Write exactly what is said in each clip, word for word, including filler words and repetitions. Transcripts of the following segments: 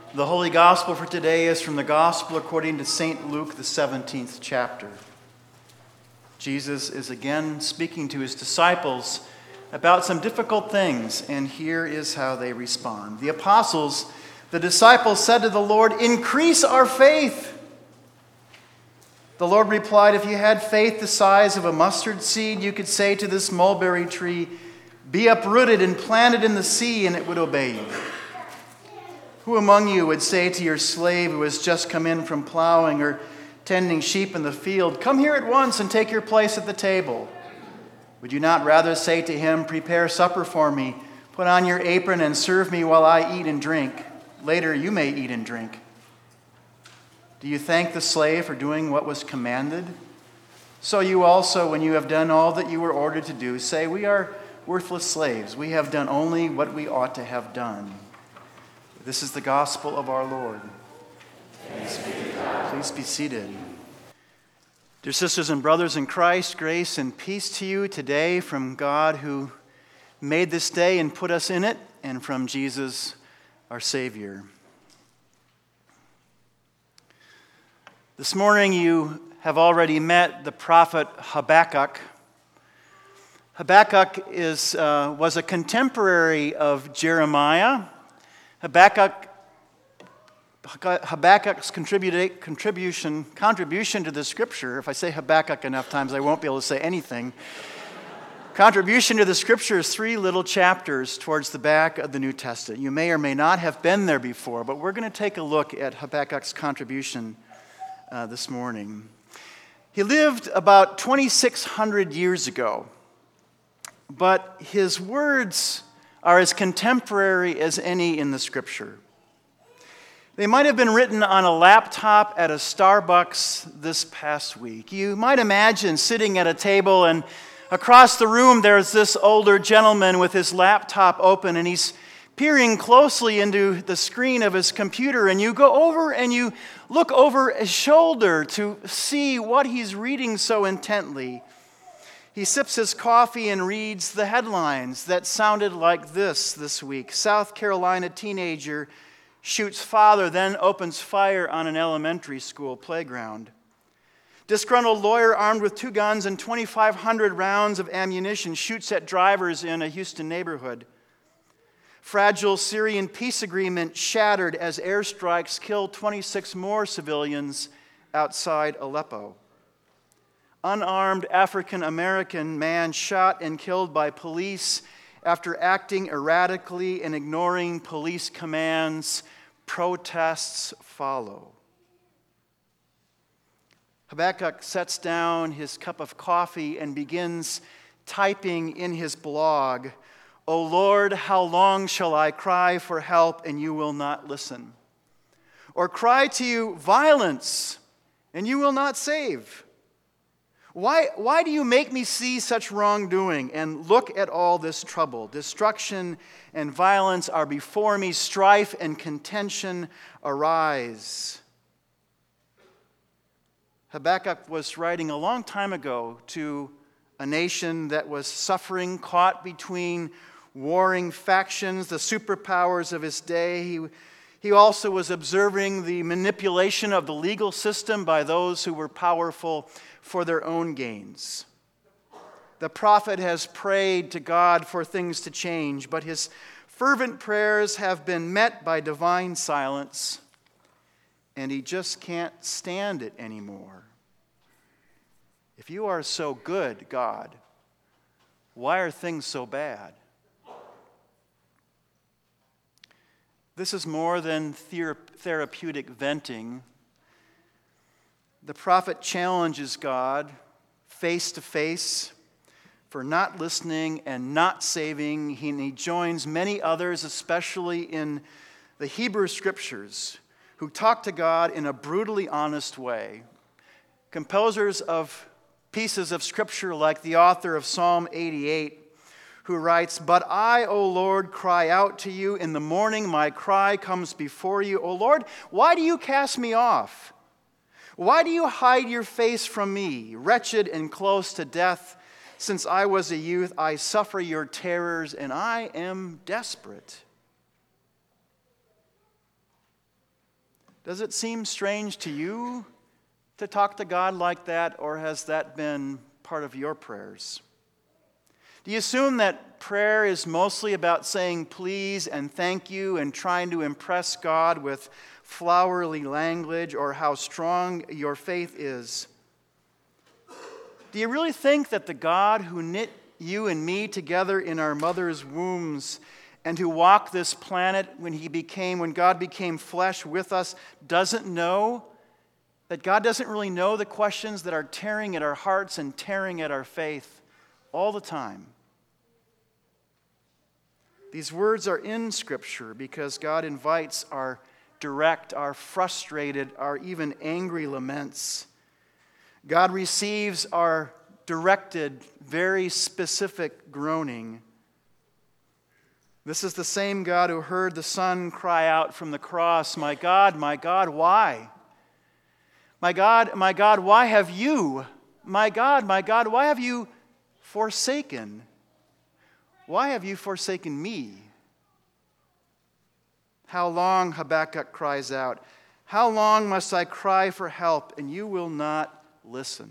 The Holy Gospel for today is from the Gospel according to Saint Luke, the seventeenth chapter. Jesus is again speaking to his disciples about some difficult things, and here is how they respond. The apostles, the disciples said to the Lord, "Increase our faith." The Lord replied, "If you had faith the size of a mustard seed, you could say to this mulberry tree, 'Be uprooted and planted in the sea,' and it would obey you. Who among you would say to your slave who has just come in from plowing or tending sheep in the field, 'Come here at once and take your place at the table'? Would you not rather say to him, 'Prepare supper for me, put on your apron and serve me while I eat and drink. Later you may eat and drink'? Do you thank the slave for doing what was commanded? So you also, when you have done all that you were ordered to do, say, 'We are worthless slaves. We have done only what we ought to have done.'" This is the gospel of our Lord. Thanks be to God. Please be seated. Dear sisters and brothers in Christ, grace and peace to you today from God who made this day and put us in it, and from Jesus, our Savior. This morning you have already met the prophet Habakkuk. Habakkuk is, uh, was a contemporary of Jeremiah. Habakkuk, Habakkuk's contribution, contribution to the scripture, if I say Habakkuk enough times, I won't be able to say anything. Contribution to the scripture is three little chapters towards the back of the New Testament. You may or may not have been there before, but we're going to take a look at Habakkuk's contribution uh, this morning. He lived about twenty-six hundred years ago, but his words are as contemporary as any in the scripture. They might have been written on a laptop at a Starbucks this past week. You might imagine sitting at a table, and across the room there's this older gentleman with his laptop open, and he's peering closely into the screen of his computer, and you go over and you look over his shoulder to see what he's reading so intently. He sips his coffee and reads the headlines that sounded like this this week. South Carolina teenager shoots father, then opens fire on an elementary school playground. Disgruntled lawyer armed with two guns and twenty-five hundred rounds of ammunition shoots at drivers in a Houston neighborhood. Fragile Syrian peace agreement shattered as airstrikes kill twenty-six more civilians outside Aleppo. Unarmed African-American man shot and killed by police after acting erratically and ignoring police commands. Protests follow. Habakkuk sets down his cup of coffee and begins typing in his blog, "O Lord, how long shall I cry for help and you will not listen? Or cry to you violence and you will not save? Why, why do you make me see such wrongdoing and look at all this trouble? Destruction and violence are before me. Strife and contention arise." Habakkuk was writing a long time ago to a nation that was suffering, caught between warring factions, the superpowers of his day. He, he also was observing the manipulation of the legal system by those who were powerful for their own gains. The prophet has prayed to God for things to change, but his fervent prayers have been met by divine silence, and he just can't stand it anymore. If you are so good, God, why are things so bad? This is more than thera- therapeutic venting. The prophet challenges God face to face for not listening and not saving. He, he joins many others, especially in the Hebrew Scriptures, who talk to God in a brutally honest way. Composers of pieces of Scripture like the author of Psalm eighty-eight, who writes, "But I, O Lord, cry out to you. In the morning my cry comes before you. O Lord, why do you cast me off? Why do you hide your face from me? Wretched and close to death, since I was a youth, I suffer your terrors, and I am desperate." Does it seem strange to you to talk to God like that, or has that been part of your prayers? Do you assume that prayer is mostly about saying please and thank you and trying to impress God with flowery language or how strong your faith is? Do you really think that the God who knit you and me together in our mother's wombs and who walked this planet when he became, when God became flesh with us, doesn't know, that God doesn't really know the questions that are tearing at our hearts and tearing at our faith all the time? These words are in Scripture because God invites our direct, our frustrated, our even angry laments. God receives our directed, very specific groaning. This is the same God who heard the Son cry out from the cross, "My God, my God, why? My God, my God, why have you, my God, my God, why have you forsaken? Why have you forsaken me?" How long, Habakkuk cries out, how long must I cry for help, and you will not listen?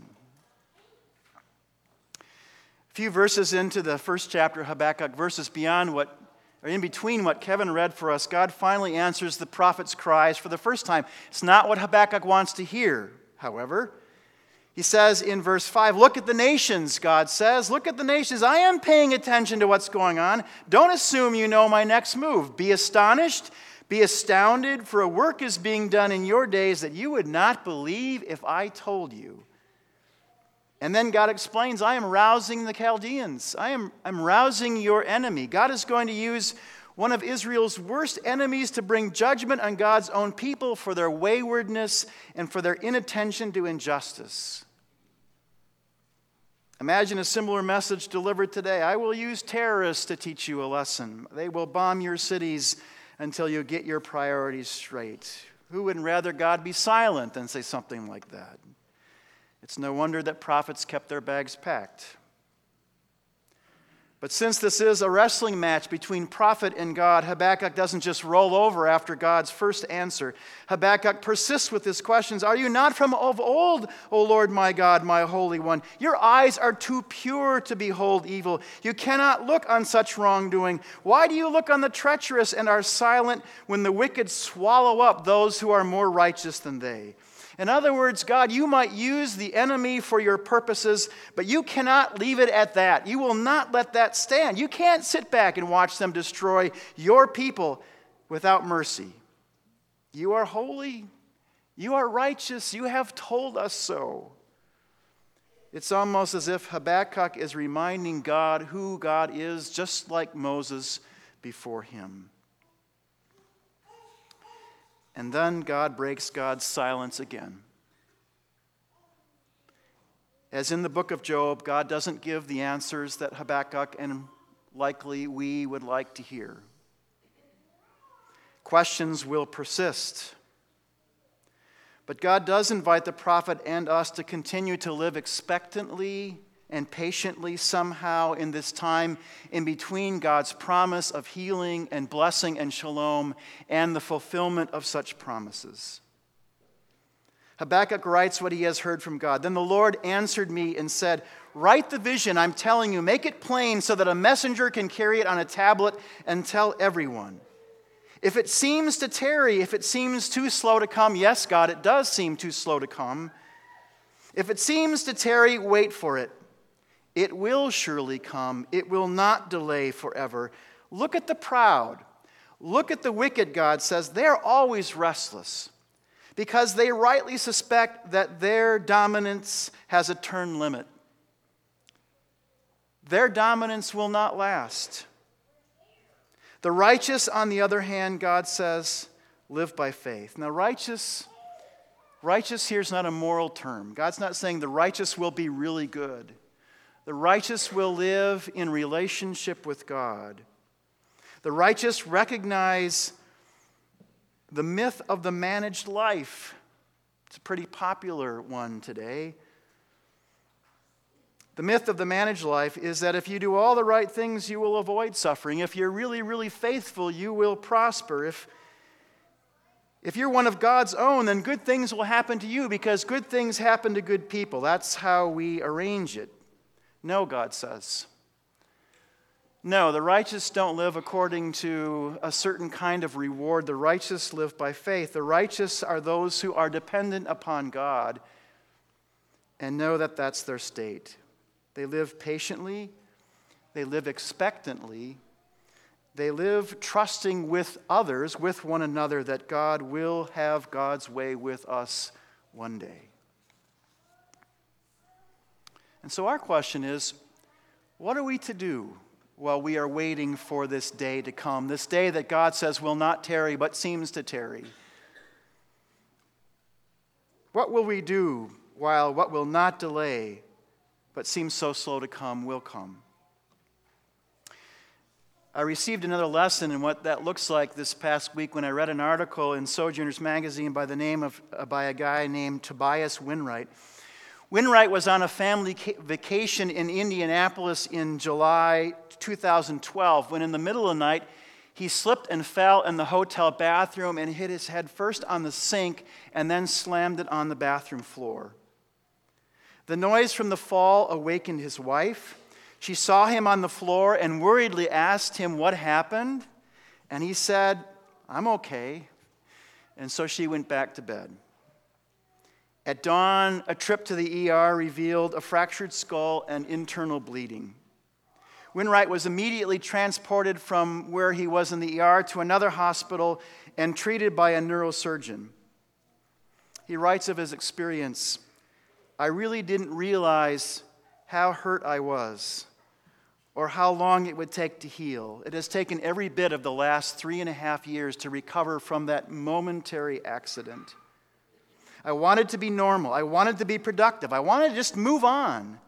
A few verses into the first chapter of Habakkuk, verses beyond what, or in between what Kevin read for us, God finally answers the prophet's cries for the first time. It's not what Habakkuk wants to hear, however. He says in verse five, "Look at the nations," God says. "Look at the nations. I am paying attention to what's going on. Don't assume you know my next move. Be astonished, be astounded, for a work is being done in your days that you would not believe if I told you." And then God explains, I am rousing the Chaldeans. I am I'm rousing your enemy. God is going to use one of Israel's worst enemies to bring judgment on God's own people for their waywardness and for their inattention to injustice. Imagine a similar message delivered today. I will use terrorists to teach you a lesson. They will bomb your cities until you get your priorities straight. Who would rather God be silent than say something like that? It's no wonder that prophets kept their bags packed. But since this is a wrestling match between prophet and God, Habakkuk doesn't just roll over after God's first answer. Habakkuk persists with his questions. Are you not from of old, O Lord my God, my Holy One? Your eyes are too pure to behold evil. You cannot look on such wrongdoing. Why do you look on the treacherous and are silent when the wicked swallow up those who are more righteous than they? In other words, God, you might use the enemy for your purposes, but you cannot leave it at that. You will not let that stand. You can't sit back and watch them destroy your people without mercy. You are holy. You are righteous. You have told us so. It's almost as if Habakkuk is reminding God who God is, just like Moses before him. And then God breaks God's silence again. As in the book of Job, God doesn't give the answers that Habakkuk and likely we would like to hear. Questions will persist. But God does invite the prophet and us to continue to live expectantly and patiently somehow in this time in between God's promise of healing and blessing and shalom and the fulfillment of such promises. Habakkuk writes what he has heard from God. Then the Lord answered me and said, write the vision I'm telling you, make it plain so that a messenger can carry it on a tablet and tell everyone. If it seems to tarry, if it seems too slow to come, yes, God, it does seem too slow to come. If it seems to tarry, wait for it. It will surely come. It will not delay forever. Look at the proud. Look at the wicked, God says. They're always restless because they rightly suspect that their dominance has a term limit. Their dominance will not last. The righteous, on the other hand, God says, live by faith. Now, righteous, righteous here is not a moral term. God's not saying the righteous will be really good. The righteous will live in relationship with God. The righteous recognize the myth of the managed life. It's a pretty popular one today. The myth of the managed life is that if you do all the right things, you will avoid suffering. If you're really, really faithful, you will prosper. If, If you're one of God's own, then good things will happen to you because good things happen to good people. That's how we arrange it. No, God says. No, the righteous don't live according to a certain kind of reward. The righteous live by faith. The righteous are those who are dependent upon God and know that that's their state. They live patiently. They live expectantly. They live trusting with others, with one another, that God will have God's way with us one day. And so our question is, what are we to do while we are waiting for this day to come, this day that God says will not tarry but seems to tarry? What will we do while what will not delay but seems so slow to come will come? I received another lesson in what that looks like this past week when I read an article in Sojourners magazine by the name of uh, by a guy named Tobias Winwright. Winwright was on a family vacation in Indianapolis in July two thousand twelve when in the middle of the night he slipped and fell in the hotel bathroom and hit his head first on the sink and then slammed it on the bathroom floor. The noise from the fall awakened his wife. She saw him on the floor and worriedly asked him what happened, and he said, "I'm okay." And so she went back to bed. At dawn, a trip to the E R revealed a fractured skull and internal bleeding. Winwright was immediately transported from where he was in the E R to another hospital and treated by a neurosurgeon. He writes of his experience, "I really didn't realize how hurt I was or how long it would take to heal. It has taken every bit of the last three and a half years to recover from that momentary accident. I wanted to be normal. I wanted to be productive. I wanted to just move on.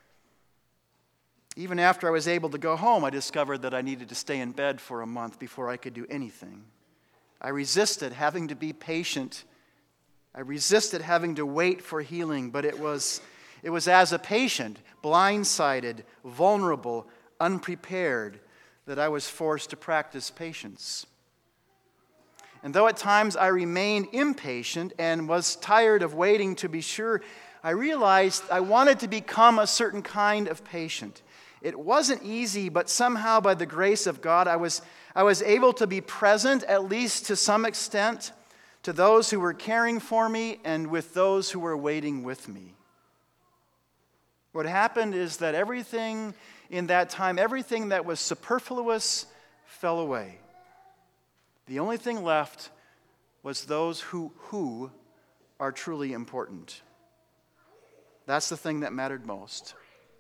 Even after I was able to go home, I discovered that I needed to stay in bed for a month before I could do anything. I resisted having to be patient. I resisted having to wait for healing, but it was, it was as a patient, blindsided, vulnerable, unprepared, that I was forced to practice patience. And though at times I remained impatient and was tired of waiting to be sure, I realized I wanted to become a certain kind of patient. It wasn't easy, but somehow by the grace of God, I was, I was able to be present, at least to some extent, to those who were caring for me and with those who were waiting with me. What happened is that everything in that time, everything that was superfluous fell away. The only thing left was those who, who are truly important. That's the thing that mattered most.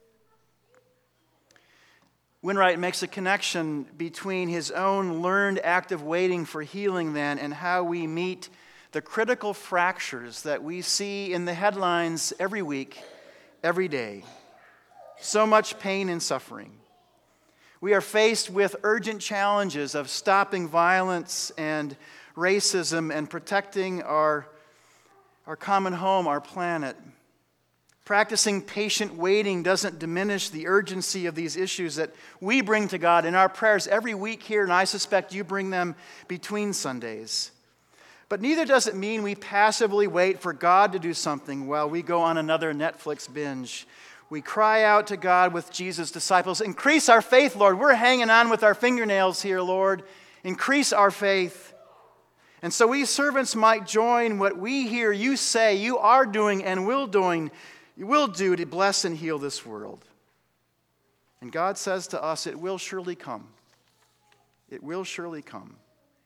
Winwright makes a connection between his own learned act of waiting for healing then and how we meet the critical fractures that we see in the headlines every week, every day. So much pain and suffering. We are faced with urgent challenges of stopping violence and racism and protecting our, our common home, our planet. Practicing patient waiting doesn't diminish the urgency of these issues that we bring to God in our prayers every week here, and I suspect you bring them between Sundays. But neither does it mean we passively wait for God to do something while we go on another Netflix binge. We cry out to God with Jesus' disciples, "Increase our faith, Lord. We're hanging on with our fingernails here, Lord. Increase our faith." And so we servants might join what we hear you say you are doing and will doing, you will do to bless and heal this world. And God says to us, it will surely come. It will surely come.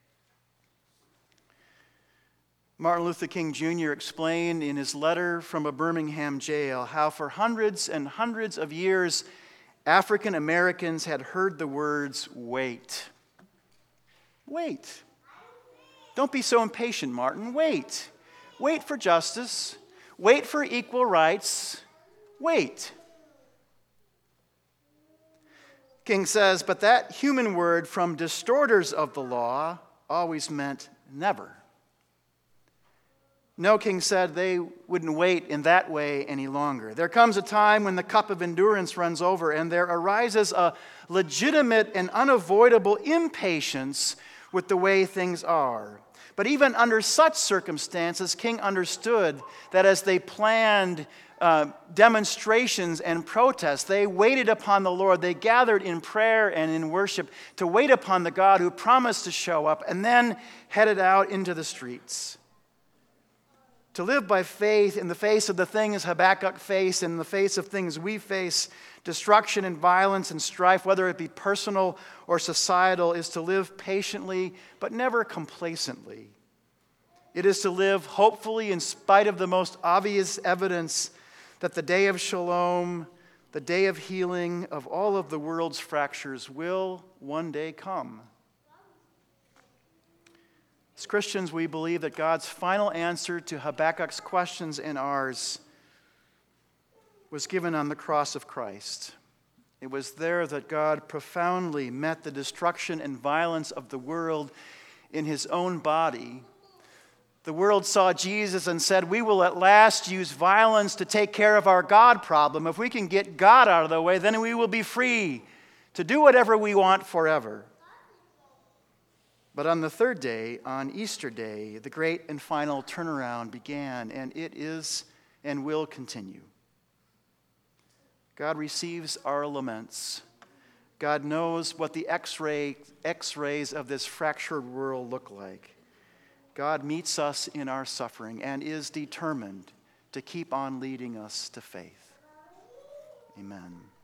Martin Luther King Junior explained in his letter from a Birmingham jail how for hundreds and hundreds of years, African Americans had heard the words, "Wait." Wait. Don't be so impatient, Martin. Wait. Wait for justice. Wait for equal rights. Wait. King says, but that human word from distorters of the law always meant never. No, King said, they wouldn't wait in that way any longer. There comes a time when the cup of endurance runs over and there arises a legitimate and unavoidable impatience with the way things are. But even under such circumstances, King understood that as they planned uh, demonstrations and protests, they waited upon the Lord. They gathered in prayer and in worship to wait upon the God who promised to show up, and then headed out into the streets. To live by faith in the face of the things Habakkuk faced, in the face of things we face, destruction and violence and strife, whether it be personal or societal, is to live patiently but never complacently. It is to live hopefully in spite of the most obvious evidence that the day of shalom, the day of healing of all of the world's fractures will one day come. As Christians, we believe that God's final answer to Habakkuk's questions and ours was given on the cross of Christ. It was there that God profoundly met the destruction and violence of the world in his own body. The world saw Jesus and said, we will at last use violence to take care of our God problem. If we can get God out of the way, then we will be free to do whatever we want forever. But on the third day, on Easter Day, the great and final turnaround began, and it is and will continue. God receives our laments. God knows what the X-ray, X-rays of this fractured world look like. God meets us in our suffering and is determined to keep on leading us to faith. Amen.